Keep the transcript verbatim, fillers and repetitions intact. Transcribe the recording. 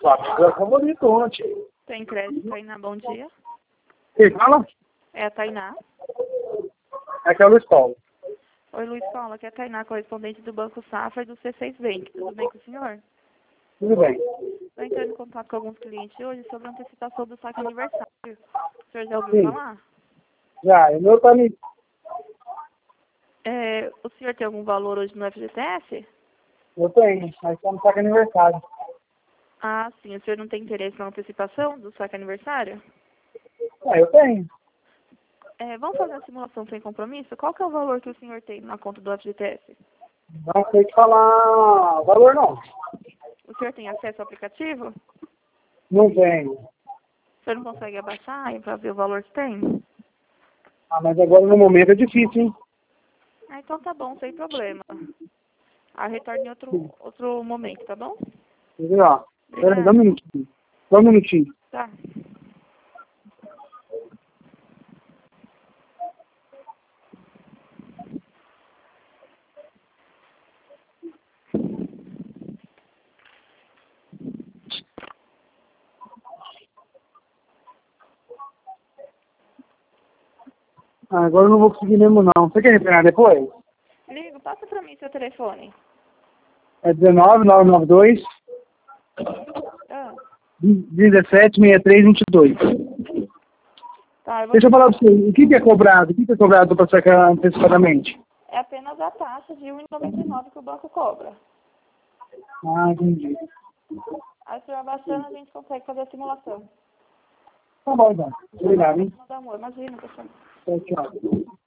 Amiga favorito ontem. Tem crédito, Tainá, bom dia. Quem fala? É a Tainá. Aqui é o Luiz Paulo. Oi, Luiz Paulo, aqui é a Tainá, correspondente do Banco Safra e do C seis Bank. Tudo bem com o senhor? Tudo bem. Estou entrando em contato com alguns clientes hoje sobre a antecipação do saque aniversário. O senhor já ouviu Sim. falar? Já, o meu tá me... É, o senhor tem algum valor hoje no F G T S? Eu tenho, mas estamos saque aniversário. Ah, sim. O senhor não tem interesse na antecipação do saque aniversário? Ah, eu tenho. É, vamos fazer a simulação sem compromisso? Qual que é o valor que o senhor tem na conta do F G T S? Não sei te falar valor, não. O senhor tem acesso ao aplicativo? Não tenho. O senhor não consegue abaixar para ver o valor que tem? Ah, mas agora no momento é difícil, hein? Ah, então tá bom, sem problema. Ah, retorne em outro, outro momento, tá bom? Entendeu? Ó, Pera aí, dá um Obrigada. minutinho. Só um minutinho. Tá. Ah, agora eu não vou conseguir mesmo, não. Você quer retornar depois? Ligo, passa pra mim seu telefone. É dezenove, nove nove dois, Ah, dezessete, sessenta e três, vinte e dois. tá, eu vou Deixa eu te falar falar. pra você, o que, que é cobrado? O que, que é cobrado para sacar antecipadamente? É apenas a taxa de um real e noventa e nove que o banco cobra. Ah, entendi. Aí, se eu abaixando, a gente consegue fazer a simulação. Tá bom, então. Obrigado, hein? Não dá amor, imagina, pessoal. Tchau, tchau.